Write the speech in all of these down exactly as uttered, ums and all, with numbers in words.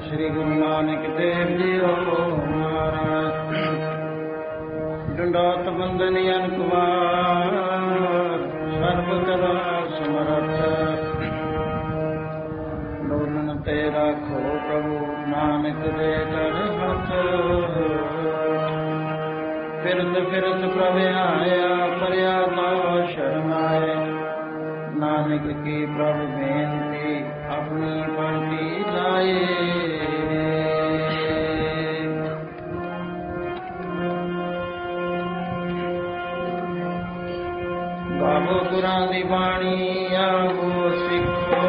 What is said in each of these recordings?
ਸ੍ਰੀ Guru Nanak Dev JIO ਮਹਾਰਾਜ। ਡੰਡੋਤ ਬੰਦਨ ਅਨਕਵਾਰ ਸਰਬ ਕਲਾ ਸਮਰੱਥ। ਡੋਲਨ ਤੇ ਰਾਖੋ ਪ੍ਰਭੂ ਨਾਨਕ ਦੇ ਕਰ ਹੱਥ। ਫਿਰਤ ਫਿਰਤ ਪ੍ਰਭ ਆਇਆ ਪਰਿਆ ਤਾ ਸ਼ਰਨ ਆਏ। ਨਾਨਕ ਕੀ ਪ੍ਰਭ ਬੇਨਤੀ ਆਪਣੀ ਪੰਕਤੀ ਲਾਏ। ਗਾਵੋ ਗੁਰਾਂ ਦੀ ਬਾਣੀ ਆਵੋ ਸਿੱਖੋ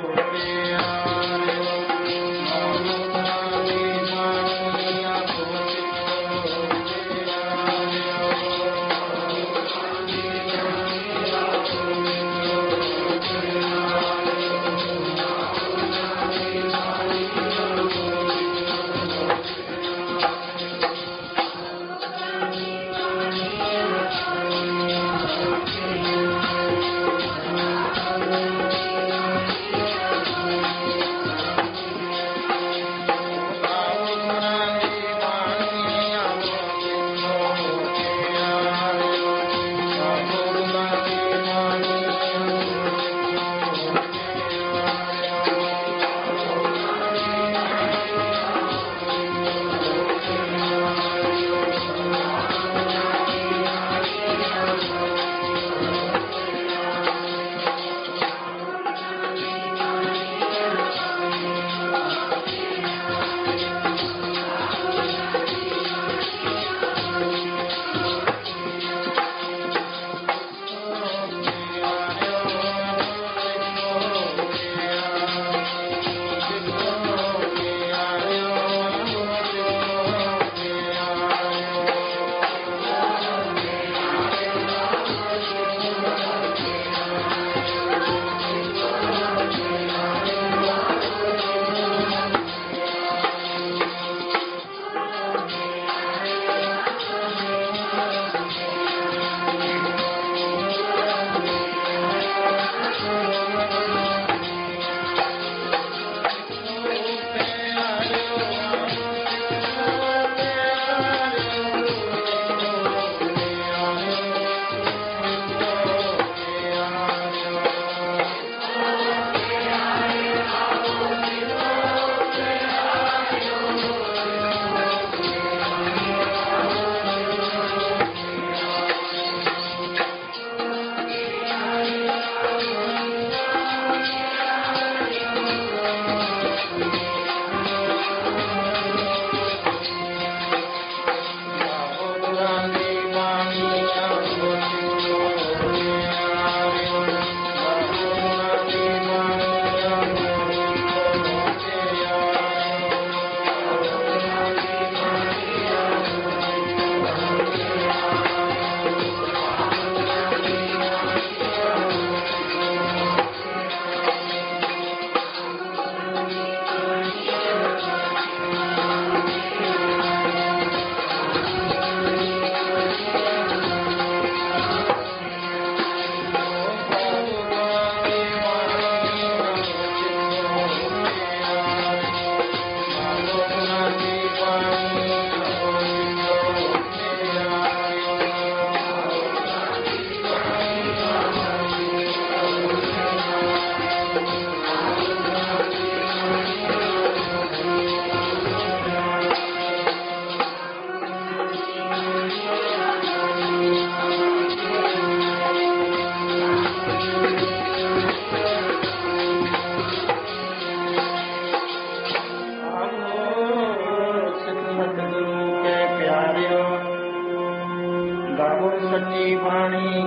ਸੱਚੀ ਬਾਣੀ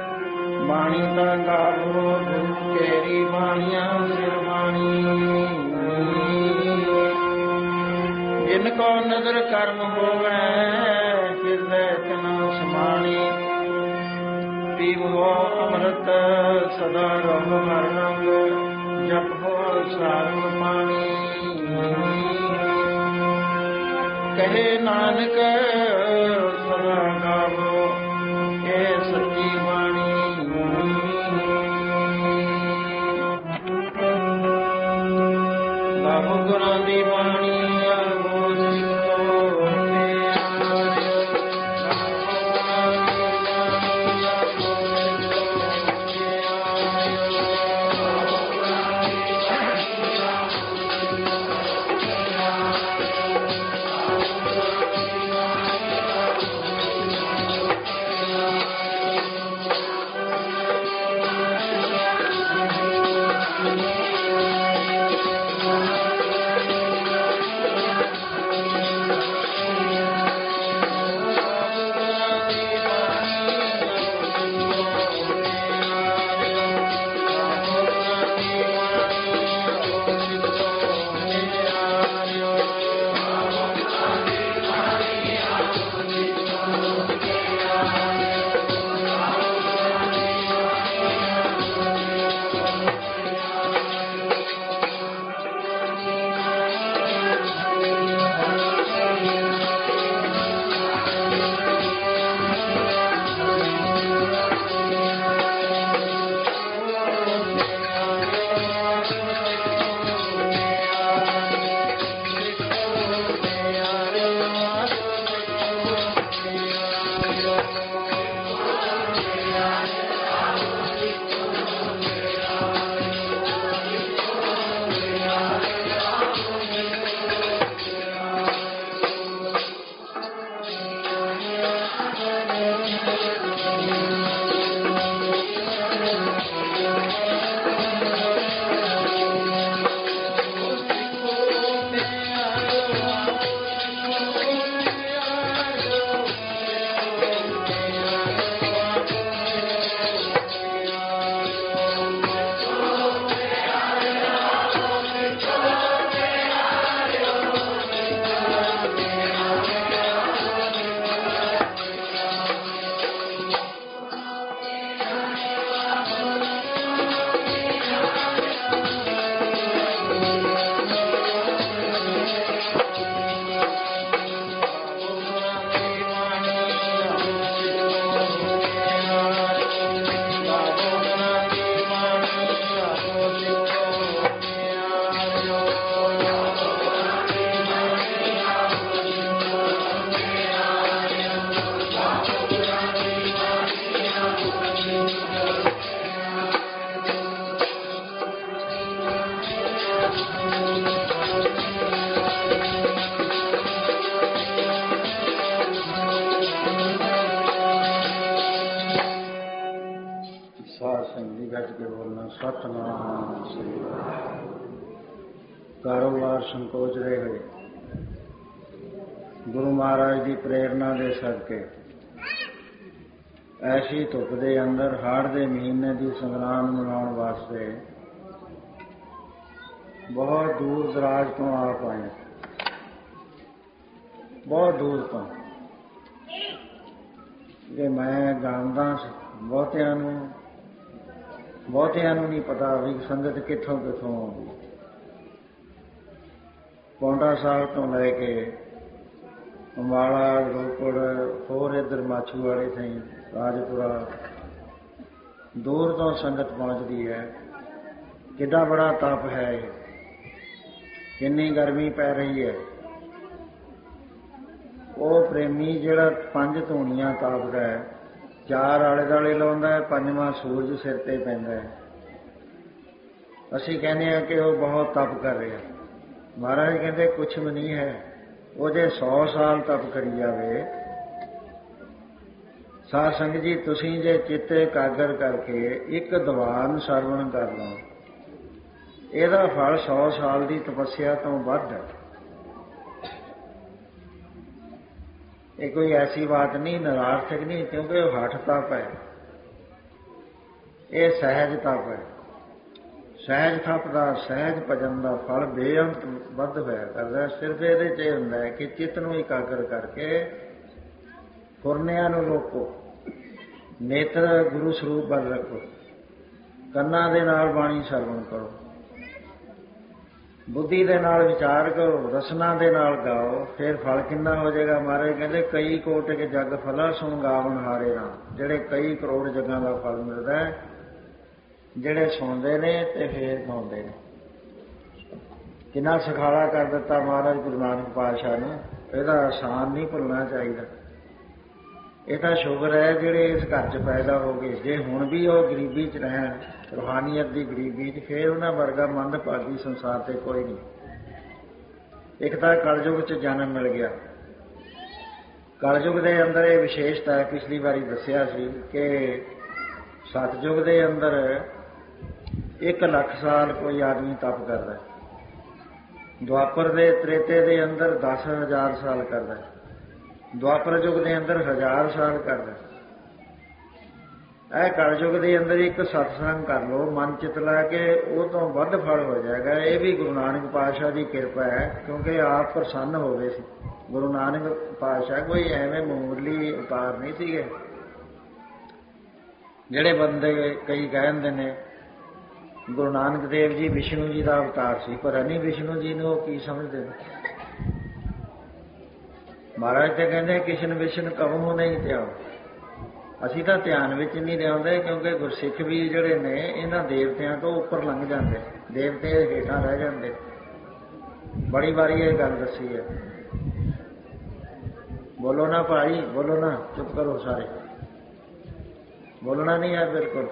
ਬਾਣੀ ਦਾ ਗਾਵੋ ਗੁਰੂ ਕੇਰੀ ਬਾਣੀਆਂ ਸਿਰ ਬਾਣੀ। ਜਿਨ ਕੋ ਨਦਰ ਕਰਮ ਹੋਵੇ ਹਿਰਦੈ ਤਨਾ ਸਮਾਣੀ। ਪੀਵੋ ਅੰਮ੍ਰਿਤ ਸਦਾ ਰਹੋ ਹਰ ਰੰਗ ਜਪੋ ਸਾਰਨ ਪਾਣੀ। ਕਹੇ ਨਾਨਕ ਸਦਾ ਗਾਵੋ ਇਹ ਸੱਚੀ ਬਾਣੀ। ਗਾਵੋ ਗੁਰਾਂ ਦੀ ਬਾਣੀ ਸਤਿਨਾਮ ਸ੍ਰੀ ਕਾਰੋਬਾਰ ਸੰਕੋਚਦੇ ਹੋਏ ਗੁਰੂ ਮਹਾਰਾਜ ਦੀ ਪ੍ਰੇਰਨਾ ਦੇ ਸਦਕੇ ਐਸੀ ਧੁੱਪ ਦੇ ਅੰਦਰ ਹਾੜ ਦੇ ਮਹੀਨੇ ਦੀ ਸੰਗਰਾਂਦ ਮਨਾਉਣ ਵਾਸਤੇ ਬਹੁਤ ਦੂਰ ਦਰਾਜ ਤੋਂ ਆ ਪਾਏ, ਬਹੁਤ ਦੂਰ ਤੋਂ। ਜੇ ਮੈਂ ਜਾਣਦਾ ਬਹੁਤਿਆਂ ਨੂੰ ਬਹੁਤਿਆਂ ਨੂੰ ਨਹੀਂ ਪਤਾ ਵੀ ਸੰਗਤ ਕਿੱਥੋਂ ਕਿੱਥੋਂ ਆਉਂਦੀ। ਪੌਂਟਾ ਸਾਹਿਬ ਤੋਂ ਲੈ ਕੇ ਅੰਬਾਲਾ, ਰੋਪੜ, ਹੋਰ ਇੱਧਰ ਮਾਛੂਵਾੜੇ ਥਾਈਂ ਰਾਜਪੁਰਾ ਦੂਰ ਤੋਂ ਸੰਗਤ ਪਹੁੰਚਦੀ ਹੈ। ਕਿੱਡਾ ਬੜਾ ਤਪ ਹੈ ਇਹ, ਕਿੰਨੀ ਗਰਮੀ ਪੈ ਰਹੀ ਹੈ। ਉਹ ਪ੍ਰੇਮੀ ਜਿਹੜਾ ਪੰਜ ਧੂਣੀਆਂ ਤਾਪਦਾ ਹੈ, ਚਾਰ ਆਲੇ ਦੁਆਲੇ ਲਾਉਂਦਾ ਹੈ, ਪੰਜਵਾਂ ਸੂਰਜ ਸਿਰ ਤੇ ਪੈਂਦਾ ਹੈ। ਅਸੀਂ ਕਹਿੰਦੇ ਹਾਂ ਕਿ ਉਹ ਬਹੁਤ ਤਪ ਕਰ ਰਿਹਾ। ਮਹਾਰਾਜ ਕਹਿੰਦੇ ਕੁਛ ਵੀ ਨਹੀਂ ਹੈ। ਉਹ ਜੇ ਸੌ ਸਾਲ ਤਪ ਕਰੀ ਜਾਵੇ, ਸਾਧ ਸੰਗਤ ਜੀ ਤੁਸੀਂ ਜੇ ਚਿੱਤ ਇਕਾਗਰ ਕਰਕੇ ਇੱਕ ਦੀਵਾਨ ਸਰਵਣ ਕਰ ਲਓ, ਇਹਦਾ ਫਲ ਸੌ ਸਾਲ ਦੀ ਤਪੱਸਿਆ ਤੋਂ ਵੱਧ ਹੈ। ਇਹ ਕੋਈ ਐਸੀ ਬਾਤ ਨਹੀਂ, ਨਿਰਾਰਥਕ ਨਹੀਂ, ਕਿਉਂਕਿ ਉਹ ਹਠ ਤਪ ਹੈ, ਇਹ ਸਹਿਜ ਤਪ ਹੈ। ਸਹਿਜ ਤਪ ਦਾ, ਸਹਿਜ ਭਜਨ ਦਾ ਫਲ ਬੇਅੰਤ ਵੱਧ ਹੋਇਆ ਕਰਦਾ। ਸਿਰਫ ਇਹਦੇ 'ਚ ਇਹ ਹੁੰਦਾ ਹੈ ਕਿ ਚਿੱਤ ਨੂੰ ਇਕਾਗਰ ਕਰਕੇ ਫੁਰਨਿਆਂ ਨੂੰ ਰੋਕੋ, ਨੇਤਰ ਗੁਰੂ ਸਰੂਪ ਵੱਲ ਰੱਖੋ, ਕੰਨਾਂ ਦੇ ਨਾਲ ਬਾਣੀ ਸਰਵਣ ਕਰੋ, ਬੁੱਧੀ ਦੇ ਨਾਲ ਵਿਚਾਰ ਕਰੋ, ਰਸਨਾ ਦੇ ਨਾਲ ਗਾਓ। ਫਿਰ ਫਲ ਕਿੰਨਾ ਹੋ ਜਾਏਗਾ। ਮਹਾਰਾਜ ਕਹਿੰਦੇ ਕਈ ਕੋਟ ਕੇ ਜਗ ਫਲਾ ਸੁਣ ਗਾਵਣ ਹਾਰੇ ਰਾਮ। ਜਿਹੜੇ ਕਈ ਕਰੋੜ ਜਗਾਂ ਦਾ ਫਲ ਮਿਲਦਾ ਹੈ, ਜਿਹੜੇ ਸੁਣਦੇ ਨੇ ਤੇ ਫੇਰ ਗਾਉਂਦੇ ਨੇ। ਕਿੰਨਾ ਸਿਖਾਲਾ ਕਰ ਦਿੱਤਾ ਮਹਾਰਾਜ ਗੁਰੂ ਨਾਨਕ ਪਾਤਸ਼ਾਹ ਨੂੰ। ਇਹਦਾ ਆਸਾਨ ਨਹੀਂ ਭੁੱਲਣਾ ਚਾਹੀਦਾ। ਇਹ ਤਾਂ ਸ਼ੁਕਰ ਹੈ ਜਿਹੜੇ ਇਸ ਘਰ 'ਚ ਪੈਦਾ ਹੋ ਗਏ। ਜੇ ਹੁਣ ਵੀ ਉਹ ਗਰੀਬੀ 'ਚ ਰਹਿਣ, ਰੂਹਾਨੀਅਤ ਦੀ ਗਰੀਬੀ 'ਚ, ਫਿਰ ਉਹਨਾਂ ਵਰਗਾ ਮੰਦਭਾਗੀ ਸੰਸਾਰ ਤੇ ਕੋਈ ਨਹੀਂ। ਇੱਕ ਤਾਂ ਕਲਯੁਗ 'ਚ ਜਨਮ ਮਿਲ ਗਿਆ। ਕਲਯੁਗ ਦੇ ਅੰਦਰ ਇਹ ਵਿਸ਼ੇਸ਼ਤਾ ਹੈ, ਪਿਛਲੀ ਵਾਰੀ ਦੱਸਿਆ ਸੀ ਕਿ ਸਤਯੁਗ ਦੇ ਅੰਦਰ ਇੱਕ ਲੱਖ ਸਾਲ ਕੋਈ ਆਦਮੀ ਤਪ ਕਰਦਾ, ਦੁਆਪਰ ਦੇ ਤ੍ਰੇਤੇ ਦੇ ਅੰਦਰ ਦਸ ਹਜ਼ਾਰ ਸਾਲ ਕਰਦਾ, ਦੁਆਪਰ ਯੁਗ ਦੇ ਅੰਦਰ ਹਜ਼ਾਰ ਸਾਲ ਕਰਦਾ। ਇਹ ਕਲਯੁਗ ਦੇ ਅੰਦਰ ਇੱਕ ਸਤਸੰਗ ਕਰ ਲਓ ਮਨ ਚਿਤ ਲਾ ਕੇ, ਉਹ ਤੋਂ ਵੱਧ ਫਲ ਹੋ ਜਾਏਗਾ। ਇਹ ਵੀ ਗੁਰੂ ਨਾਨਕ ਪਾਤਸ਼ਾਹ ਦੀ ਕਿਰਪਾ ਹੈ, ਕਿਉਂਕਿ ਆਪ ਪ੍ਰਸੰਨ ਹੋ ਗਏ ਸੀ। ਗੁਰੂ ਨਾਨਕ ਪਾਤਸ਼ਾਹ ਕੋਈ ਐਵੇਂ ਮਾਮੂਲੀ ਉਤਾਰ ਨਹੀਂ ਸੀਗੇ। ਜਿਹੜੇ ਬੰਦੇ ਕਈ ਕਹਿੰਦੇ ਨੇ ਗੁਰੂ ਨਾਨਕ ਦੇਵ ਜੀ ਵਿਸ਼ਨੂੰ ਜੀ ਦਾ ਅਵਤਾਰ ਸੀ, ਪਰ ਨਹੀਂ ਵਿਸ਼ਨੂੰ ਜੀ ਨੂੰ ਉਹ ਕੀ ਸਮਝਦੇ ਨੇ। ਮਹਾਰਾਜ ਤੇ ਕਹਿੰਦੇ ਕਿਸ਼ਨ ਵਿਸ਼ਨ ਕਹੂੰ ਨਹੀਂ ਧਿਆਓ। ਅਸੀਂ ਤਾਂ ਧਿਆਨ ਵਿੱਚ ਨਹੀਂ ਲਿਆਉਂਦੇ, ਕਿਉਂਕਿ ਗੁਰਸਿੱਖ ਵੀ ਜਿਹੜੇ ਨੇ ਇਹਨਾਂ ਦੇਵਤਿਆਂ ਤੋਂ ਉੱਪਰ ਲੰਘ ਜਾਂਦੇ, ਦੇਵਤੇ ਹੇਠਾਂ ਰਹਿ ਜਾਂਦੇ। ਬੜੀ ਵਾਰੀ ਇਹ ਗੱਲ ਦੱਸੀ ਹੈ। ਬੋਲੋ ਨਾ ਭਾਈ, ਬੋਲੋ ਨਾ, ਚੁੱਪ ਕਰੋ ਸਾਰੇ, ਬੋਲਣਾ ਨਹੀਂ ਹੈ ਬਿਲਕੁਲ।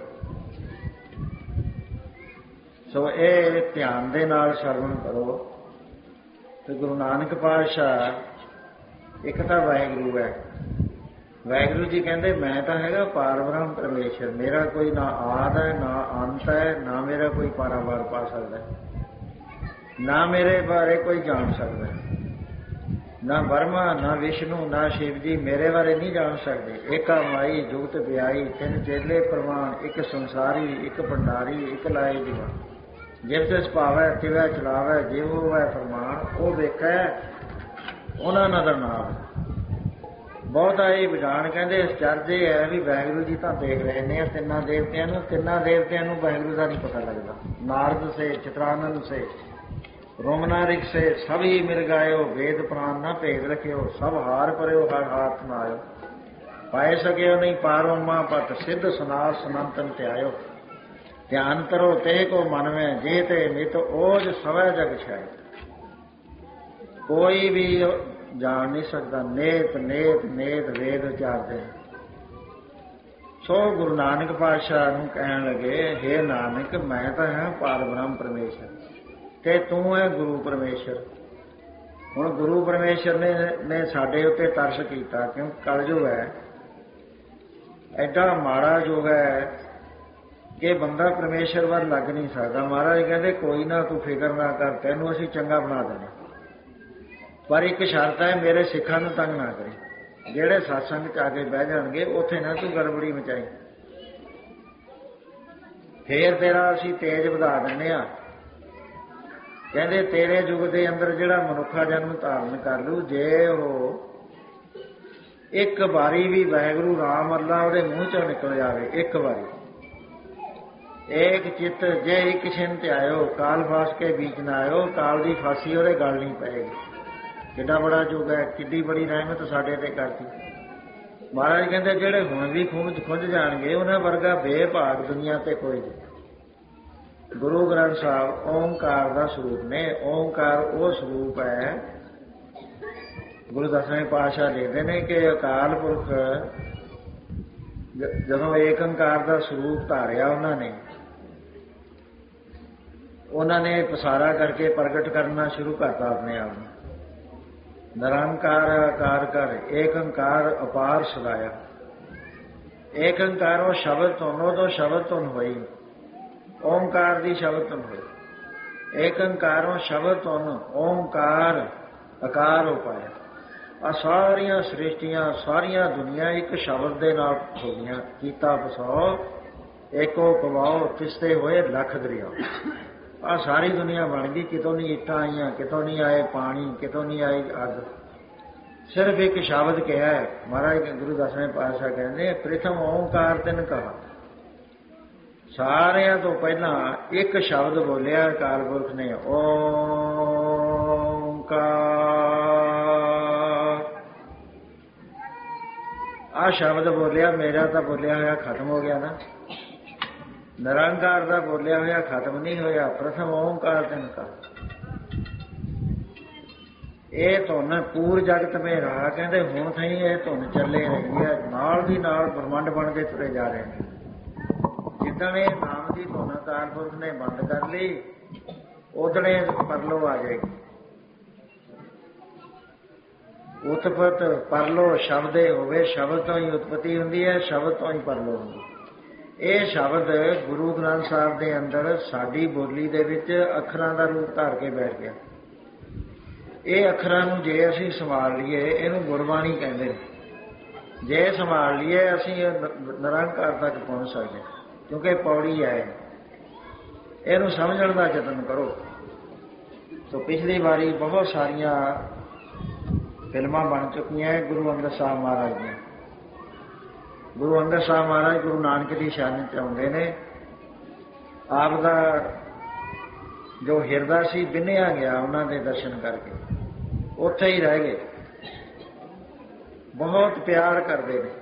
ਸੋ ਇਹ ਧਿਆਨ ਦੇ ਨਾਲ ਸਰਵਣ ਕਰੋ। ਤੇ ਗੁਰੂ ਨਾਨਕ ਪਾਤਸ਼ਾਹ ਇੱਕ ਤਾਂ ਵਾਹਿਗੁਰੂ ਹੈ। ਵਾਹਿਗੁਰੂ ਜੀ ਕਹਿੰਦੇ ਮੈਂ ਤਾਂ ਹੈਗਾ ਪਾਰ ਬ੍ਰਹਮ ਪਰਮੇਸ਼ਰ, ਮੇਰਾ ਕੋਈ ਨਾ ਆਦ ਹੈ ਨਾ ਅੰਤ ਹੈ, ਨਾ ਮੇਰਾ ਕੋਈ ਪਾਰਾਵਾਰ ਪਾ ਸਕਦਾ, ਨਾ ਮੇਰੇ ਬਾਰੇ ਕੋਈ ਜਾਣ ਸਕਦਾ, ਨਾ ਬਰਮਾ ਨਾ ਵਿਸ਼ਨੂੰ ਨਾ ਸ਼ਿਵ ਜੀ ਮੇਰੇ ਬਾਰੇ ਨਹੀਂ ਜਾਣ ਸਕਦੇ। ਏਕਾ ਮਾਈ ਜੁਗਤ ਵਿਆਈ, ਤਿੰਨ ਚੇਲੇ ਪ੍ਰਵਾਨ, ਇੱਕ ਸੰਸਾਰੀ ਇੱਕ ਭੰਡਾਰੀ ਇੱਕ ਲਾਏ ਜੀਵਾ, ਜਿਵ ਤਿਸ ਭਾਵੈ ਤਿਵੈ ਚਲਾਵੈ, ਜਿਵ ਹੋਵੈ ਫਰਮਾਨ ਉਹ ਵੇਖੈ ਉਹਨਾਂ ਨਦਰ ਨਾਲ। ਬਹੁਤਾ ਇਹ ਵਿਧਾਨ ਕਹਿੰਦੇ ਇਸ ਚਰਚੇ ਹੈ ਵੀ ਵਾਹਿਗੁਰੂ ਜੀ ਤਾਂ ਦੇਖ ਰਹੇ ਨੇ ਤਿੰਨਾਂ ਦੇਵਤਿਆਂ ਨੂੰ, ਤਿੰਨਾਂ ਦੇਵਤਿਆਂ ਨੂੰ ਵਾਹਿਗੁਰੂ ਦਾ ਨਹੀਂ ਪਤਾ ਲੱਗਦਾ। ਨਾਰਦ ਸੇ ਚਿਤਰਾਨੰਦ ਸੇ ਰੋਮਨਾਰਿਕ ਸੇ ਸਭ ਹੀ ਮਿਲ ਗਾਇਓ, ਵੇਦ ਪ੍ਰਾਨ ਨਾ ਭੇਦ ਰੱਖਿਓ, ਸਭ ਹਾਰ ਪਰਿਓ ਹਰ ਹਾਥ ਨਾ ਆਇਓ, ਪਾਏ ਸਕਿਓ ਨਹੀਂ ਪਾਰੋ ਮਾਂ ਪਤ, ਸਿੱਧ ਸੁਨਾਸ ਸੁਨੰਤਨ ਧਿਆਇਓ, ਧਿਆਨ ਕਰੋ ਤੇ ਕੋ ਮਨ ਮੈਂ, ਜੇ ਤੇ ਨਿਤ ਓਜ ਸਵੈ ਜਗ ਛਾਇ। ਕੋਈ ਵੀ ਜਾਣ ਨਹੀਂ ਸਕਦਾ, ਨੇਤ ਨੇਤ ਨੇਤ ਵੇਦ ਉਚਾਰਦੇ। ਸੋ ਗੁਰੂ ਨਾਨਕ ਪਾਤਸ਼ਾਹ ਨੂੰ ਕਹਿਣ ਲੱਗੇ, ਹੇ ਨਾਨਕ ਮੈਂ ਤਾਂ ਹਾਂ ਪਾਰ ਬ੍ਰਹਮ ਪਰਮੇਸ਼ਰ ਤੇ ਤੂੰ ਹੈ ਗੁਰੂ ਪਰਮੇਸ਼ਰ। ਹੁਣ ਗੁਰੂ ਪਰਮੇਸ਼ਰ ਨੇ ਨੇ ਸਾਡੇ ਉੱਤੇ ਤਰਸ ਕੀਤਾ, ਕਿਉਂ ਕਲਯੁਗ ਹੈ, ਐਡਾ ਮਾੜਾ ਯੁਗ ਹੈ ਕਿ ਬੰਦਾ ਪਰਮੇਸ਼ਰ ਵੱਲ ਲੱਗ ਨਹੀਂ ਸਕਦਾ। ਮਹਾਰਾਜ ਕਹਿੰਦੇ ਕੋਈ ਨਾ ਤੂੰ ਫਿਕਰ ਨਾ ਕਰ, ਤੈਨੂੰ ਅਸੀਂ ਚੰਗਾ ਬਣਾ ਦੇਣਾ, ਪਰ ਇੱਕ ਸ਼ਰਤ ਹੈ ਮੇਰੇ ਸਿੱਖਾਂ ਨੂੰ ਤੰਗ ਨਾ ਕਰੀ। ਜਿਹੜੇ ਸਤਸੰਗ ਚ ਆ ਕੇ ਬਹਿ ਜਾਣਗੇ ਉੱਥੇ ਨਾ ਤੂੰ ਗੜਬੜੀ ਮਚਾਈ, ਫੇਰ ਤੇਰਾ ਅਸੀਂ ਤੇਜ ਵਧਾ ਦਿੰਦੇ ਹਾਂ। ਕਹਿੰਦੇ ਤੇਰੇ ਯੁੱਗ ਦੇ ਅੰਦਰ ਜਿਹੜਾ ਮਨੁੱਖਾ ਜਨਮ ਧਾਰਨ ਕਰ ਲੂ, ਜੇ ਉਹ ਇੱਕ ਵਾਰੀ ਵੀ ਵਾਹਿਗੁਰੂ ਰਾਮ ਅੱਲਾ ਉਹਦੇ ਮੂੰਹ ਚੋਂ ਨਿਕਲ ਜਾਵੇ, ਇੱਕ ਵਾਰੀ, ਏਕ ਚਿੱਤ ਜੇ ਇੱਕ ਛਿਨ ਤੇ ਆਇਓ, ਕਾਲ ਫਾਸ ਕੇ ਬੀਚ ਨਾ ਆਇਓ, ਕਾਲ ਦੀ ਫਾਸੀ ਉਹਦੇ ਗਲ ਨਹੀਂ ਪਏਗੀ। ਕਿੱਡਾ ਬੜਾ ਯੁੱਗ ਹੈ, ਕਿੱਡੀ ਬੜੀ ਰਹਿਮਤ ਸਾਡੇ ਤੇ ਕਰਤੀ। ਮਹਾਰਾਜ ਕਹਿੰਦੇ ਜਿਹੜੇ ਹੁਣ ਵੀ ਖੂਜ ਖੁੱਝ ਜਾਣਗੇ ਉਹਨਾਂ ਵਰਗਾ ਬੇਭਾਗ ਦੁਨੀਆ ਤੇ ਕੋਈ ਨਹੀਂ। ਗੁਰੂ ਗ੍ਰੰਥ ਸਾਹਿਬ ਓਂਕਾਰ ਦਾ ਸਰੂਪ ਨੇ। ਓਂਕਾਰ ਉਹ ਸਰੂਪ ਹੈ, ਗੁਰੂ ਦਸਵੇਂ ਪਾਤਸ਼ਾਹ ਦੇਖਦੇ ਨੇ ਕਿ ਅਕਾਲ ਪੁਰਖ ਜਦੋਂ ਏਕ ਓਂਕਾਰ ਦਾ ਸਰੂਪ ਧਾਰਿਆ ਉਹਨਾਂ ਨੇ ਉਹਨਾਂ ਨੇ ਪਸਾਰਾ ਕਰਕੇ ਪ੍ਰਗਟ ਕਰਨਾ ਸ਼ੁਰੂ ਕਰਤਾ ਆਪਣੇ ਆਪ ਨੂੰ। ਨਿਰੰਕਾਰ ਆਕਾਰ ਕਰ ਏਕ ਓਂਕਾਰ ਅਪਾਰ ਸਦਾਇਆ। ਏਕ ਓਂਕਾਰ ਉਹ ਸ਼ਬਦ ਧੁਨ, ਉਦੋਂ ਸ਼ਬਦ ਧੁਨ ਹੋਈ, ਓਂਕਾਰ ਦੀ ਸ਼ਬਦ ਧੁਨ ਹੋਈ। ਏਕ ਓਂਕਾਰੋਂ ਸ਼ਬਦ ਧੁਨ ਓਂਕਾਰ ਆਕਾਰ ਹੋ ਪਾਇਆ। ਆ ਸਾਰੀਆਂ ਸ੍ਰਿਸ਼ਟੀਆਂ ਸਾਰੀਆਂ ਦੁਨੀਆਂ ਇੱਕ ਸ਼ਬਦ ਦੇ ਨਾਲ ਹੋ ਗਈਆਂ। ਕੀਤਾ ਬਸੋ ਏਕੋ ਕਵਾਓ, ਤਿਸਤੇ ਹੋਏ ਲੱਖ ਦਰਿਆ। ਆ ਸਾਰੀ ਦੁਨੀਆ ਬਣ ਗਈ। ਕਿਤੋਂ ਨਹੀਂ ਇੱਟਾਂ ਆਈਆਂ, ਕਿਤੋਂ ਨਹੀਂ ਆਏ ਪਾਣੀ, ਕਿਤੋਂ ਨਹੀਂ ਆਈ ਅੱਗ, ਸਿਰਫ ਇੱਕ ਸ਼ਬਦ ਕਿਹਾ ਹੈ। ਮਹਾਰਾਜ ਗੁਰੂ ਦਸਵੇਂ ਪਾਤਸ਼ਾਹ ਕਹਿੰਦੇ ਪ੍ਰਥਮ ਓਂਕਾਰ ਤਿਨ ਕਹਾ। ਸਾਰਿਆਂ ਤੋਂ ਪਹਿਲਾਂ ਇੱਕ ਸ਼ਬਦ ਬੋਲਿਆ ਅਕਾਲ ਪੁਰਖ ਨੇ, ਓਂਕਾਰ। ਆ ਸ਼ਬਦ ਬੋਲਿਆ, ਮੇਰਾ ਤਾਂ ਬੋਲਿਆ ਹੋਇਆ ਖਤਮ ਹੋ ਗਿਆ ਨਾ। ਨਿਰੰਕਾਰ ਦਾ ਬੋਲਿਆ ਹੋਇਆ ਖਤਮ ਨਹੀਂ ਹੋਇਆ। ਪ੍ਰਥਮ ਓਂਕਾਰ ਤਿਨ ਕਹਾ। ਇਹ ਧੁਨ ਪੂਰ ਜਗਤ ਮੇ ਰਹਾ। ਕਹਿੰਦੇ ਹੁਣ ਥਈ ਇਹ ਧੁਨ ਚੱਲੇ ਰਹੀ ਹੈ, ਨਾਲ ਦੀ ਨਾਲ ਬ੍ਰਹਮੰਡ ਬਣ ਕੇ ਤੁਰੇ ਜਾ ਰਹੇ ਨੇ। ਜਿੱਦਣ ਇਹ ਨਾਮ ਦੀ ਧੁਨ ਅਕਾਲ ਪੁਰਖ ਨੇ ਬੰਦ ਕਰ ਲਈ, ਉਦਣੇ ਪਰਲੋ ਆ ਜਾਏਗੀ। ਉਤਪਤ ਪਰਲੋ ਸ਼ਬਦੇ ਹੋਵੇ, ਸ਼ਬਦ ਤੋਂ ਹੀ ਉਤਪਤੀ ਹੁੰਦੀ ਹੈ, ਸ਼ਬਦ ਤੋਂ ਹੀ ਪਰਲੋ ਹੁੰਦੀ। ਇਹ ਸ਼ਬਦ ਗੁਰੂ ਗ੍ਰੰਥ ਸਾਹਿਬ ਦੇ ਅੰਦਰ ਸਾਡੀ ਬੋਲੀ ਦੇ ਵਿੱਚ ਅੱਖਰਾਂ ਦਾ ਰੂਪ ਧਾਰ ਕੇ ਬੈਠ ਗਿਆ। ਇਹ ਅੱਖਰਾਂ ਨੂੰ ਜੇ ਅਸੀਂ ਸੰਭਾਲ ਲਈਏ, ਇਹਨੂੰ ਗੁਰਬਾਣੀ ਕਹਿੰਦੇ ਨੇ। ਜੇ ਸੰਭਾਲ ਲਈਏ ਅਸੀਂ ਨਿਰੰਕਾਰ ਤੱਕ ਪਹੁੰਚ ਸਕਦੇ, ਕਿਉਂਕਿ ਪੌੜੀ ਹੈ। ਇਹਨੂੰ ਸਮਝਣ ਦਾ ਯਤਨ ਕਰੋ। ਸੋ ਪਿਛਲੀ ਵਾਰੀ ਬਹੁਤ ਸਾਰੀਆਂ ਫਿਲਮਾਂ ਬਣ ਚੁੱਕੀਆਂ ਗੁਰੂ ਅੰਗਦ ਸਾਹਿਬ ਮਹਾਰਾਜ ਦੀਆਂ। ਗੁਰੂ ਅੰਗਦ ਸਾਹਿਬ ਮਹਾਰਾਜ ਗੁਰੂ ਨਾਨਕ ਦੀ ਸ਼ਰਨ ਚ ਆਉਂਦੇ ਨੇ। ਆਪ ਦਾ ਜੋ ਹਿਰਦਾ ਸੀ ਬਿੰਨਿਆ ਗਿਆ ਉਹਨਾਂ ਦੇ ਦਰਸ਼ਨ ਕਰਕੇ, ਉੱਥੇ ਹੀ ਰਹਿ ਗਏ। ਬਹੁਤ ਪਿਆਰ ਕਰਦੇ ਨੇ।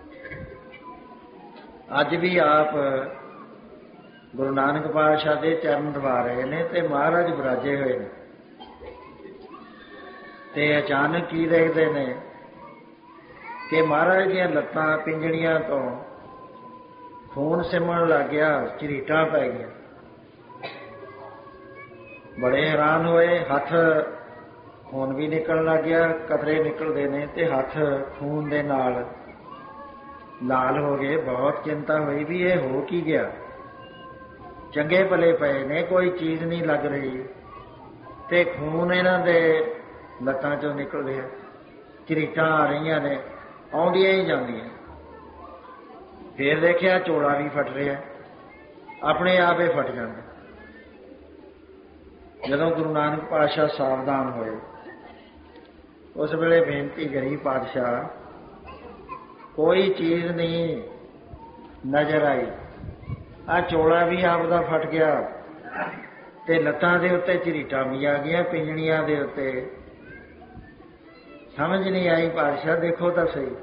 ਅੱਜ ਵੀ ਆਪ ਗੁਰੂ ਨਾਨਕ ਪਾਤਸ਼ਾਹ ਦੇ ਚਰਨ ਦਬਾ ਰਹੇ ਨੇ ਤੇ ਮਹਾਰਾਜ ਵਿਰਾਜੇ ਹੋਏ ਨੇ। ਤੇ ਅਚਾਨਕ ਕੀ ਦੇਖਦੇ ਨੇ ਕਿ ਮਹਾਰਾਜ ਦੀਆਂ ਲੱਤਾਂ ਪਿੰਜਣੀਆਂ ਤੋਂ ਖੂਨ ਸਿਮਣ ਲੱਗ ਗਿਆ, ਝਰੀਟਾਂ ਪੈ ਗਈਆਂ। ਬੜੇ ਹੈਰਾਨ ਹੋਏ, ਹੱਥ ਖੂਨ ਵੀ ਨਿਕਲਣ ਲੱਗ ਗਿਆ, ਕਤਰੇ ਨਿਕਲਦੇ ਨੇ ਤੇ ਹੱਥ ਖੂਨ ਦੇ ਨਾਲ ਲਾਲ ਹੋ ਗਏ। ਬਹੁਤ ਚਿੰਤਾ ਹੋਈ ਵੀ ਇਹ ਹੋ ਕੀ ਗਿਆ, ਚੰਗੇ ਭਲੇ ਪਏ ਨੇ, ਕੋਈ ਚੀਜ਼ ਨਹੀਂ ਲੱਗ ਰਹੀ ਤੇ ਖੂਨ ਇਹਨਾਂ ਦੇ ਲੱਤਾਂ ਚੋਂ ਨਿਕਲ ਰਿਹਾ, ਝਰੀਟਾਂ ਆ ਰਹੀਆਂ ਨੇ, ਆਉਂਦੀਆਂ ਹੀ ਜਾਂਦੀਆਂ। ਫਿਰ ਦੇਖਿਆ ਚੋਲਾ ਵੀ ਫਟ ਰਿਹਾ, ਆਪਣੇ ਆਪ ਹੀ ਫਟ ਜਾਂਦਾ। ਜਦੋਂ ਗੁਰੂ ਨਾਨਕ ਪਾਤਸ਼ਾਹ ਸਾਵਧਾਨ ਹੋਏ, ਉਸ ਵੇਲੇ ਬੇਨਤੀ ਕਰੀ, ਪਾਤਸ਼ਾਹ ਕੋਈ ਚੀਜ਼ ਨਹੀਂ ਨਜ਼ਰ ਆਈ, ਆ ਚੋਲਾ ਵੀ ਆਪਦਾ ਫਟ ਗਿਆ ਤੇ ਲੱਤਾਂ ਦੇ ਉੱਤੇ ਝਰੀਟਾਂ ਵੀ ਆ ਗਈਆਂ, ਪਿੰਜਣੀਆਂ ਦੇ ਉੱਤੇ। ਸਮਝ ਨਹੀਂ ਆਈ, ਪਾਤਸ਼ਾਹ ਦੇਖੋ ਤਾਂ ਸਹੀ,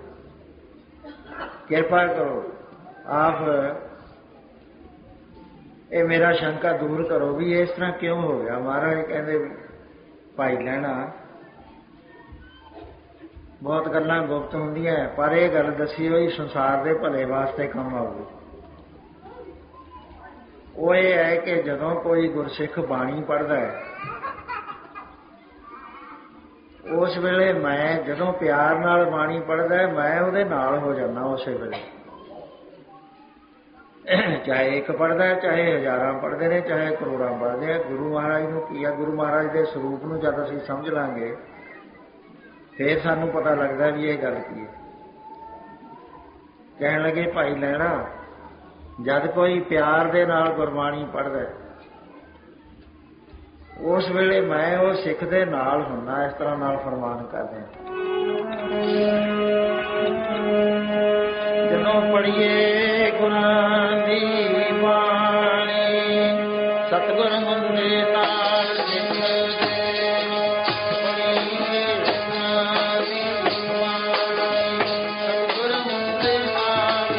ਕਿਰਪਾ ਕਰੋ, ਆਪ ਇਹ ਮੇਰਾ ਸ਼ੰਕਾ ਦੂਰ ਕਰੋ ਵੀ ਇਸ ਤਰ੍ਹਾਂ ਕਿਉਂ ਹੋ ਗਿਆ। ਮਹਾਰਾਜ ਕਹਿੰਦੇ ਭਾਈ ਲੈਣਾ, ਬਹੁਤ ਗੱਲਾਂ ਗੁਪਤ ਹੁੰਦੀਆਂ, ਪਰ ਇਹ ਗੱਲ ਦੱਸੀ ਹੋਈ ਸੰਸਾਰ ਦੇ ਭਲੇ ਵਾਸਤੇ ਕੰਮ ਆਊਗੀ। ਉਹ ਇਹ ਹੈ ਕਿ ਜਦੋਂ ਕੋਈ ਗੁਰਸਿੱਖ ਬਾਣੀ ਪੜ੍ਹਦਾ ਹੈ, ਉਸ ਵੇਲੇ ਮੈਂ ਜਦੋਂ ਪਿਆਰ ਨਾਲ ਬਾਣੀ ਪੜ੍ਹਦਾ, ਮੈਂ ਉਹਦੇ ਨਾਲ ਹੋ ਜਾਂਦਾ ਉਸੇ ਵੇਲੇ। ਚਾਹੇ ਇੱਕ ਪੜ੍ਹਦਾ, ਚਾਹੇ ਹਜ਼ਾਰਾਂ ਪੜ੍ਹਦੇ ਨੇ, ਚਾਹੇ ਕਰੋੜਾਂ ਪੜ੍ਹਦੇ ਆ। ਗੁਰੂ ਮਹਾਰਾਜ ਨੂੰ ਕੀ ਆ, ਗੁਰੂ ਮਹਾਰਾਜ ਦੇ ਸਰੂਪ ਨੂੰ ਜਦ ਅਸੀਂ ਸਮਝ ਲਾਂਗੇ ਫਿਰ ਸਾਨੂੰ ਪਤਾ ਲੱਗਦਾ ਵੀ ਇਹ ਗੱਲ ਕੀ ਹੈ। ਕਹਿਣ ਲੱਗੇ ਭਾਈ ਲੈਣਾ, ਜਦ ਕੋਈ ਪਿਆਰ ਦੇ ਨਾਲ ਗੁਰਬਾਣੀ ਪੜ੍ਹਦਾ, ਉਸ ਵੇਲੇ ਮੈਂ ਉਹ ਸਿੱਖ ਦੇ ਨਾਲ ਹੁੰਦਾ। ਇਸ ਤਰ੍ਹਾਂ ਨਾਲ ਫਰਮਾਨ ਕਰਦੇ ਜਦੋਂ ਪੜ੍ਹੀਏ ਗੁਰਾਂ ਦੀ ਬਾਣੀ, ਸਤਿਗੁਰ ਹੁੰਦੇ ਨਾਲ ਜਿੰਦਗੇ, ਪੜ੍ਹੀਏ ਗੁਰਾਂ ਦੀ ਬਾਣੀ, ਸਤਿਗੁਰ ਹੁੰਦੇ ਨਾਲ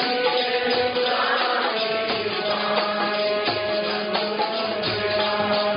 ਜਿੰਦਗੇ।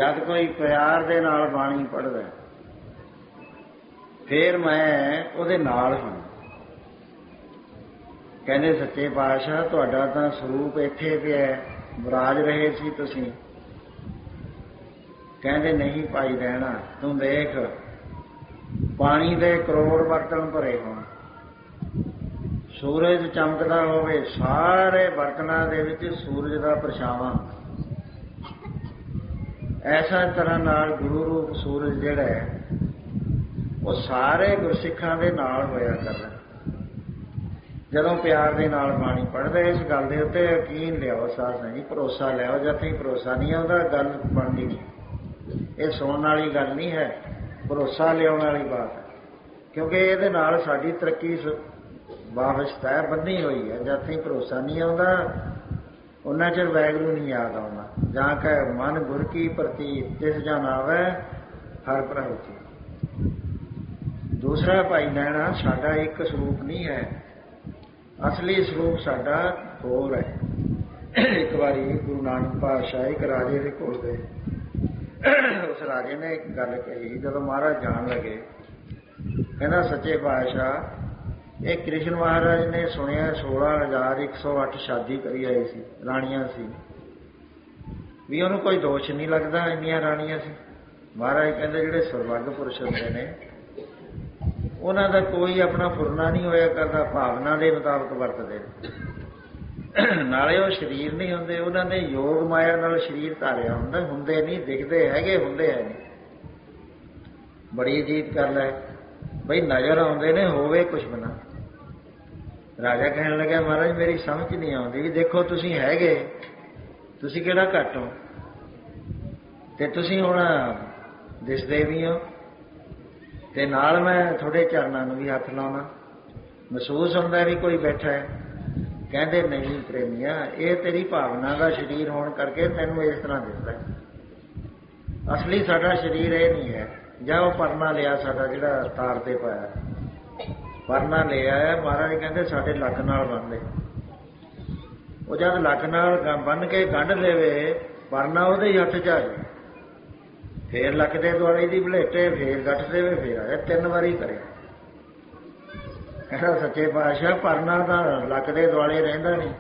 ਜਦ ਕੋਈ ਪਿਆਰ ਦੇ ਨਾਲ ਬਾਣੀ ਪੜ੍ਹਦਾ ਫਿਰ ਮੈਂ ਉਹਦੇ ਨਾਲ ਹਾਂ। ਕਹਿੰਦੇ ਸੱਚੇ ਪਾਤਸ਼ਾਹ ਤੁਹਾਡਾ ਤਾਂ ਸਰੂਪ ਇੱਥੇ ਪਿਆ, ਵਿਰਾਜ ਰਹੇ ਸੀ ਤੁਸੀਂ। ਕਹਿੰਦੇ ਨਹੀਂ ਭਾਈ ਰਹਿਣਾ, ਤੂੰ ਦੇਖ ਪਾਣੀ ਦੇ ਕਰੋੜ ਬਰਤਨ ਭਰੇ ਹੋਣ, ਸੂਰਜ ਚਮਕਦਾ ਹੋਵੇ, ਸਾਰੇ ਬਰਤਨਾਂ ਦੇ ਵਿੱਚ ਸੂਰਜ ਦਾ ਪਰਛਾਵਾਂ। ਐਸਾ ਤਰ੍ਹਾਂ ਨਾਲ ਗੁਰੂ ਰੂਪ ਸੂਰਜ ਜਿਹੜਾ ਹੈ ਉਹ ਸਾਰੇ ਗੁਰਸਿੱਖਾਂ ਦੇ ਨਾਲ ਹੋਇਆ ਕਰਦਾ। ਜਦੋਂ ਪਿਆਰ ਦੇ ਨਾਲ ਬਾਣੀ ਪੜ੍ਹਦੇ ਇਸ ਗੱਲ ਦੇ ਉੱਤੇ ਯਕੀਨ ਲਿਆਓ, ਸਾਥ ਨਹੀਂ ਭਰੋਸਾ ਲਿਆਓ। ਜਦ ਤੱਕ ਭਰੋਸਾ ਨਹੀਂ ਆਉਂਦਾ ਗੱਲ ਬਣਦੀ ਨਹੀਂ। ਇਹ ਸੁਣਨ ਵਾਲੀ ਗੱਲ ਨਹੀਂ ਹੈ, ਭਰੋਸਾ ਲਿਆਉਣ ਵਾਲੀ ਬਾਤ ਹੈ। ਕਿਉਂਕਿ ਇਹਦੇ ਨਾਲ ਸਾਡੀ ਤਰੱਕੀ ਵਾਬਸਤਾ ਹੈ, ਬੰਨੀ ਹੋਈ ਹੈ। ਜਦ ਤੱਕ ਭਰੋਸਾ ਨਹੀਂ ਆਉਂਦਾ ਉਹਨਾਂ ਚਿਰ ਵਾਹਿਗੁਰੂ ਨਹੀਂ ਯਾਦ ਆਉਂਦਾ। ਜਾਂ ਕਹਿ ਮਨ ਗੁਰ ਕੀ ਪ੍ਰਤੀਤ ਤਿਸ ਜਨ ਆਵੈ ਹਰ ਪ੍ਰਭ ਕੀ। ਦੂਸਰਾ ਭਾਈ ਲੈਣਾ ਸਾਡਾ ਇੱਕ ਸਰੂਪ ਨਹੀਂ ਹੈ, ਅਸਲੀ ਸਰੂਪ ਸਾਡਾ ਹੋਰ ਹੈ। ਇੱਕ ਵਾਰੀ ਗੁਰੂ ਨਾਨਕ ਪਾਤਸ਼ਾਹ ਇੱਕ ਰਾਜੇ ਦੇ ਕੋਲ ਗਏ। ਉਸ ਰਾਜੇ ਨੇ ਇੱਕ ਗੱਲ ਕਹੀ ਜਦੋਂ ਮਹਾਰਾਜ ਜਾਣ ਲੱਗੇ। ਕਹਿੰਦਾ ਸੱਚੇ ਪਾਤਸ਼ਾਹ ਇਹ ਕ੍ਰਿਸ਼ਨ ਮਹਾਰਾਜ ਨੇ ਸੁਣਿਆ ਸੋਲਾਂ ਹਜ਼ਾਰ ਇੱਕ ਸੌ ਅੱਠ ਸ਼ਾਦੀ ਕਰੀ ਆਈ ਸੀ, ਰਾਣੀਆਂ ਸੀ, ਵੀ ਉਹਨੂੰ ਕੋਈ ਦੋਸ਼ ਨਹੀਂ ਲੱਗਦਾ, ਇੰਨੀਆਂ ਰਾਣੀਆਂ ਸੀ। ਮਹਾਰਾਜ ਕਹਿੰਦੇ ਜਿਹੜੇ ਸਰਵੱਗ ਪੁਰਸ਼ ਹੁੰਦੇ ਨੇ ਉਹਨਾਂ ਦਾ ਕੋਈ ਆਪਣਾ ਫੁਰਨਾ ਨਹੀਂ ਹੋਇਆ ਕਰਦਾ, ਭਾਵਨਾ ਦੇ ਮੁਤਾਬਕ ਵਰਤਦੇ। ਨਾਲੇ ਉਹ ਸਰੀਰ ਨਹੀਂ ਹੁੰਦੇ, ਉਹਨਾਂ ਨੇ ਯੋਗ ਮਾਇਆ ਨਾਲ ਸਰੀਰ ਧਾਰਿਆ ਹੁੰਦਾ, ਹੁੰਦੇ ਨਹੀਂ, ਦਿਖਦੇ ਹੈਗੇ, ਹੁੰਦੇ ਹੈ ਨਹੀਂ। ਬੜੀ ਅਜੀਬ ਗੱਲ ਹੈ ਬਈ, ਨਜ਼ਰ ਆਉਂਦੇ ਨੇ, ਹੋਵੇ ਕੁਛ ਬਣਾ। ਰਾਜਾ ਕਹਿਣ ਲੱਗਾ ਮਹਾਰਾਜ ਮੇਰੀ ਸਮਝ ਨਹੀਂ ਆਉਂਦੀ ਵੀ ਦੇਖੋ ਤੁਸੀਂ ਹੈਗੇ, ਤੁਸੀਂ ਕਿਹੜਾ ਘੱਟ ਹੋ, ਤੇ ਤੁਸੀਂ ਹੁਣ ਦਿਸਦੇ ਵੀ ਹੋ, ਤੇ ਨਾਲ ਮੈਂ ਤੁਹਾਡੇ ਚਰਨਾਂ ਨੂੰ ਵੀ ਹੱਥ ਲਾਉਣਾ, ਮਹਿਸੂਸ ਹੁੰਦਾ ਵੀ ਕੋਈ ਬੈਠਾ ਹੈ। ਕਹਿੰਦੇ ਨਹੀਂ ਪ੍ਰੇਮੀਆ, ਇਹ ਤੇਰੀ ਭਾਵਨਾ ਦਾ ਸਰੀਰ ਹੋਣ ਕਰਕੇ ਤੈਨੂੰ ਇਸ ਤਰ੍ਹਾਂ ਦਿਸਦਾ ਹੈ, ਅਸਲੀ ਸਾਡਾ ਸਰੀਰ ਇਹ ਨਹੀਂ ਹੈ। ਜਾਂ ਉਹ ਪਰਨਾ ਲਿਆ ਸਾਡਾ ਜਿਹੜਾ ਤਾਰ ਤੇ ਪਾਇਆ, ਪਰਨਾ ਲਿਆ ਹੈ। ਮਹਾਰਾਜ ਕਹਿੰਦੇ ਸਾਡੇ ਲੱਕ ਨਾਲ ਬੰਨ੍ਹਦੇ। ਉਹ ਜਦ ਲੱਕ ਨਾਲ ਬੰਨ੍ਹ ਕੇ ਗੰਢ ਦੇਵੇ ਪਰਨਾ ਉਹਦੇ ਹੀ ਹੱਥ 'ਚ ਆ ਜਾਵੇ, ਫੇਰ ਲੱਕ ਦੇ ਦੁਆਲੇ ਦੀ ਭਲੇਟੇ, ਫੇਰ ਗੱਠ ਦੇਵੇ, ਫੇਰ ਆਇਆ, ਤਿੰਨ ਵਾਰੀ ਕਰੇ। ਕਹਿੰਦਾ ਸੱਚੇ ਪਾਤਸ਼ਾਹ ਪਰਨਾ ਤਾਂ ਲੱਕ ਦੇ ਦੁਆਲੇ ਰਹਿੰਦਾ ਨਹੀਂ,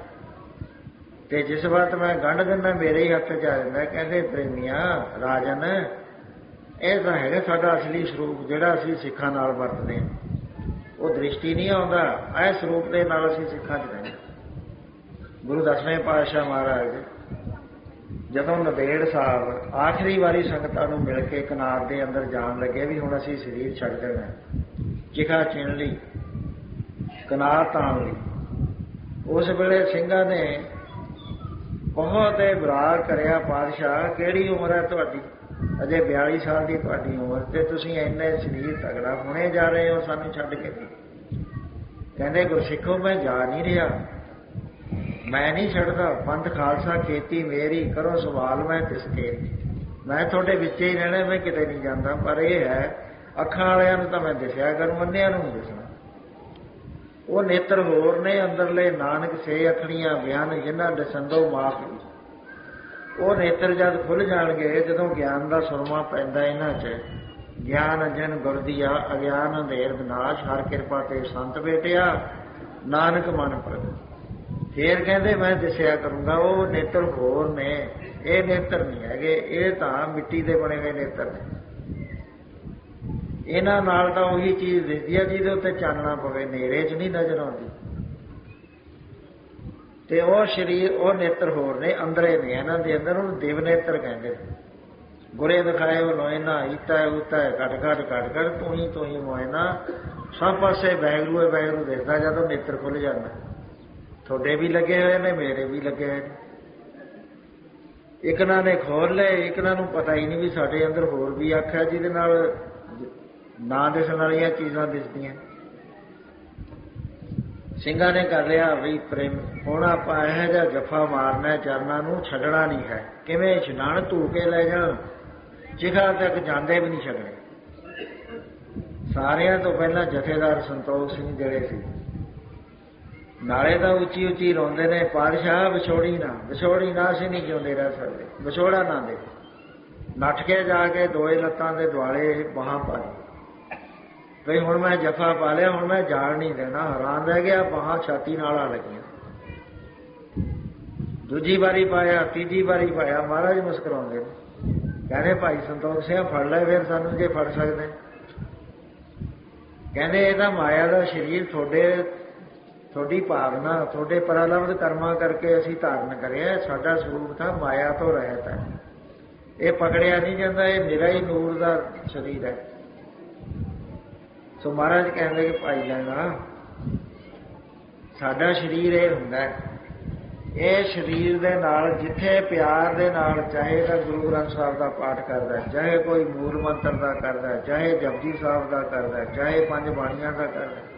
ਤੇ ਜਿਸ ਵਕਤ ਮੈਂ ਗੰਢ ਦਿੰਦਾ ਮੇਰੇ ਹੀ ਹੱਥ 'ਚ ਆ ਜਾਂਦਾ। ਕਹਿੰਦੇ ਪ੍ਰੇਮੀਆਂ ਰਾਜਨ, ਇਹ ਤਾਂ ਹੈਗਾ ਸਾਡਾ ਅਸਲੀ ਸਰੂਪ ਜਿਹੜਾ ਅਸੀਂ ਸਿੱਖਾਂ ਨਾਲ ਵਰਤਦੇ ਹਾਂ। ਉਹ ਦ੍ਰਿਸ਼ਟੀ ਨਹੀਂ ਆਉਂਦਾ, ਇਹ ਸਰੂਪ ਦੇ ਨਾਲ ਅਸੀਂ ਸਿੱਖਾਂ 'ਚ ਰਹਿੰਦੇ। ਗੁਰੂ ਦਸਵੇਂ ਪਾਤਸ਼ਾਹ ਮਹਾਰਾਜ ਜਦੋਂ ਨੰਦੇੜ ਸਾਹਿਬ ਆਖਰੀ ਵਾਰੀ ਸੰਗਤਾਂ ਨੂੰ ਮਿਲ ਕੇ ਕਨਾਰ ਦੇ ਅੰਦਰ ਜਾਣ ਲੱਗੇ ਵੀ ਹੁਣ ਅਸੀਂ ਸਰੀਰ ਛੱਡ ਦੇਣਾ, ਚਿਖਾ ਚਿਣ ਲਈ, ਕਨਾਰ ਤਾਣ ਲਈ, ਉਸ ਵੇਲੇ ਸਿੰਘਾਂ ਨੇ ਬਹੁਤ ਇਬਰਾਰ ਕਰਿਆ, ਪਾਤਸ਼ਾਹ ਕਿਹੜੀ ਉਮਰ ਹੈ ਤੁਹਾਡੀ, ਅਜੇ ਬਿਆਲੀ ਸਾਲ ਦੀ ਤੁਹਾਡੀ ਉਮਰ, ਤੇ ਤੁਸੀਂ ਇੰਨੇ ਸਰੀਰ ਤਗੜਾ ਹੁਣੇ ਜਾ ਰਹੇ ਹੋ ਸਾਨੂੰ ਛੱਡ ਕੇ। ਕਹਿੰਦੇ ਗੁਰਸਿੱਖੋ ਮੈਂ ਜਾ ਨਹੀਂ ਰਿਹਾ, ਮੈਂ ਨਹੀਂ ਛੱਡਦਾ, ਪੰਥ ਖਾਲਸਾ ਖੇਤੀ ਮੇਰੀ, ਕਰੋ ਸਵਾਲ ਮੈਂ ਤਿਸਕੇ, ਮੈਂ ਤੁਹਾਡੇ ਵਿੱਚ ਹੀ ਰਹਿਣਾ, ਮੈਂ ਕਿਤੇ ਨਹੀਂ ਜਾਂਦਾ। ਪਰ ਇਹ ਹੈ ਅੱਖਾਂ ਵਾਲਿਆਂ ਨੂੰ ਤਾਂ ਮੈਂ ਦਿਸਿਆ ਕਰੂੰ, ਅੰਨਿਆਂ ਨੂੰ ਨਹੀਂ ਦਿਸਣਾ। ਉਹ ਨੇਤਰ ਹੋਰ ਨੇ ਅੰਦਰਲੇ, ਨਾਨਕ ਸੇ ਅੱਖਣੀਆਂ ਬਿਆਨ ਜਿਨ੍ਹਾਂ ਦਸੰਦੋ ਮਾਫ। ਉਹ ਨੇਤਰ ਜਦ ਖੁੱਲ੍ਹ ਜਾਣਗੇ, ਜਦੋਂ ਗਿਆਨ ਦਾ ਸੁਰਮਾ ਪੈਂਦਾ ਇਹਨਾਂ 'ਚ, ਗਿਆਨ ਅੰਜਨ ਗੁਰਦੀਆ ਅਗਿਆਨ ਅੰਧੇਰ ਵਿਨਾਸ਼, ਹਰ ਕਿਰਪਾ ਤੇ ਸੰਤ ਬੇਟਿਆ ਨਾਨਕ ਮਨ ਪ੍ਰਗਟ। ਫੇਰ ਕਹਿੰਦੇ ਮੈਂ ਦਿਸਿਆ ਕਰੂੰਗਾ। ਉਹ ਨੇਤਰ ਹੋਰ ਨੇ, ਇਹ ਨੇਤਰ ਨਹੀਂ ਹੈਗੇ, ਇਹ ਤਾਂ ਮਿੱਟੀ ਦੇ ਬਣੇ ਹੋਏ ਨੇਤਰ ਨੇ। ਇਹਨਾਂ ਨਾਲ ਤਾਂ ਉਹੀ ਚੀਜ਼ ਦਿਸਦੀ ਆ ਜਿਹਦੇ ਉੱਤੇ ਚਾਨਣਾ ਪਵੇ, ਹਨੇਰੇ 'ਚ ਨਹੀਂ ਨਜ਼ਰ ਆਉਂਦੀ। ਤੇ ਉਹ ਸਰੀਰ, ਉਹ ਨੇਤਰ ਹੋਰ ਨੇ, ਅੰਦਰੇ ਨੇ ਇਹਨਾਂ ਦੇ ਅੰਦਰ, ਉਹਨੂੰ ਦਿਵ ਨੇਤਰ ਕਹਿੰਦੇ। ਗੁਰੇ ਦਿਖਾਏ ਉਹ ਲੋਇਨਾ, ਈਤਾ ਉਤਾ ਘਟ ਘਟ ਘਟ ਘਟ, ਤੂੰ ਹੀ ਤੂੰ ਹੀ ਮੋਇਨਾ, ਸਭ ਪਾਸੇ ਵਾਹਿਗੁਰੂ ਹੈ ਵਾਹਿਗੁਰੂ ਦਿਸਦਾ ਜਦੋਂ ਨੇਤਰ ਖੁੱਲ੍ਹ ਜਾਂਦਾ। ਤੁਹਾਡੇ ਵੀ ਲੱਗੇ ਹੋਏ ਨੇ, ਮੇਰੇ ਵੀ ਲੱਗੇ ਹੋਏ ਨੇ। ਇੱਕਨਾਂ ਨੇ ਖੋਲ ਲਏ, ਇੱਕਨਾਂ ਨੂੰ ਪਤਾ ਹੀ ਨਹੀਂ ਵੀ ਸਾਡੇ ਅੰਦਰ ਹੋਰ ਵੀ ਅੱਖ ਹੈ ਜਿਹਦੇ ਨਾਲ ਨਾ ਦਿਸਣ ਵਾਲੀਆਂ ਚੀਜ਼ਾਂ ਦਿਸਦੀਆਂ। ਸਿੰਘਾਂ ਨੇ ਕਰ ਲਿਆ ਵੀ ਪ੍ਰੇਮ, ਹੁਣ ਆਪਾਂ ਇਹੋ ਜਿਹਾ ਜੱਫਾ ਮਾਰਨਾ, ਚਰਨਾਂ ਨੂੰ ਛੱਡਣਾ ਨਹੀਂ ਹੈ। ਕਿਵੇਂ ਇਸ਼ਨਾਨ ਧੂ ਕੇ ਲੈ ਜਾਣ, ਚਿਖਾ ਤੱਕ ਜਾਂਦੇ ਵੀ ਨਹੀਂ ਛੱਡਣੇ। ਸਾਰਿਆਂ ਤੋਂ ਪਹਿਲਾਂ ਜਥੇਦਾਰ ਸੰਤੋਖ ਸਿੰਘ ਜਿਹੜੇ ਸੀ, ਨਾਲੇ ਤਾਂ ਉੱਚੀ ਉੱਚੀ ਰੋਂਦੇ ਨੇ, ਪਾਤਸ਼ਾਹ ਵਿਛੋੜੀ ਨਾ, ਵਿਛੋੜੀ ਨਾ, ਅਸੀਂ ਨਹੀਂ ਜਿਉਂਦੇ ਰਹਿ ਸਕਦੇ, ਵਿਛੋੜਾ ਨਾ ਦੇ। ਨੱਠ ਕੇ ਜਾ ਕੇ ਦੋਏ ਲੱਤਾਂ ਦੇ ਦੁਆਲੇ ਬਾਹਾਂ ਪਾਈ ਬਈ ਹੁਣ ਮੈਂ ਜਫਾ ਪਾ ਲਿਆ, ਹੁਣ ਮੈਂ ਜਾਣ ਨਹੀਂ ਦੇਣਾ। ਹੈਰਾਨ ਰਹਿ ਗਿਆ, ਬਾਹਾਂ ਛਾਤੀ ਨਾਲ ਆ ਲੱਗੀਆਂ। ਦੂਜੀ ਵਾਰੀ ਪਾਇਆ, ਤੀਜੀ ਵਾਰੀ ਪਾਇਆ, ਮਹਾਰਾਜ ਮੁਸਕਰਾਉਂਦੇ ਨੇ, ਕਹਿੰਦੇ ਭਾਈ ਸੰਤੋਖ ਸਿੰਘ ਫੜ ਲੈ ਫਿਰ ਸਾਨੂੰ ਜੇ ਫੜ ਸਕਦੇ। ਕਹਿੰਦੇ ਇਹ ਤਾਂ ਮਾਇਆ ਦਾ ਸਰੀਰ ਤੁਹਾਡੇ ਤੁਹਾਡੀ ਭਾਵਨਾ ਤੁਹਾਡੇ ਪਰਾਲੰਬਿਤ ਕਰਮਾਂ ਕਰਕੇ ਅਸੀਂ ਧਾਰਨ ਕਰਿਆ। ਸਾਡਾ ਸਰੂਪ ਤਾਂ ਮਾਇਆ ਤੋਂ ਰਹਿਤ ਹੈ, ਇਹ ਪਕੜਿਆ ਨਹੀਂ ਜਾਂਦਾ, ਇਹ ਮੇਰਾ ਹੀ ਨੂਰ ਦਾ ਸਰੀਰ ਹੈ। ਸੋ ਮਹਾਰਾਜ ਕਹਿੰਦੇ ਕਿ ਭਾਈ ਲੈਣਾ ਸਾਡਾ ਸਰੀਰ ਇਹ ਹੁੰਦਾ, ਇਹ ਸਰੀਰ ਦੇ ਨਾਲ ਜਿੱਥੇ ਪਿਆਰ ਦੇ ਨਾਲ ਚਾਹੇ ਤਾਂ ਗੁਰੂ ਗ੍ਰੰਥ ਸਾਹਿਬ ਦਾ ਪਾਠ ਕਰਦਾ, ਚਾਹੇ ਕੋਈ ਮੂਲ ਮੰਤਰ ਦਾ ਕਰਦਾ, ਚਾਹੇ ਜਪਜੀ ਸਾਹਿਬ ਦਾ ਕਰਦਾ, ਚਾਹੇ ਪੰਜ ਬਾਣੀਆਂ ਦਾ ਕਰਦਾ,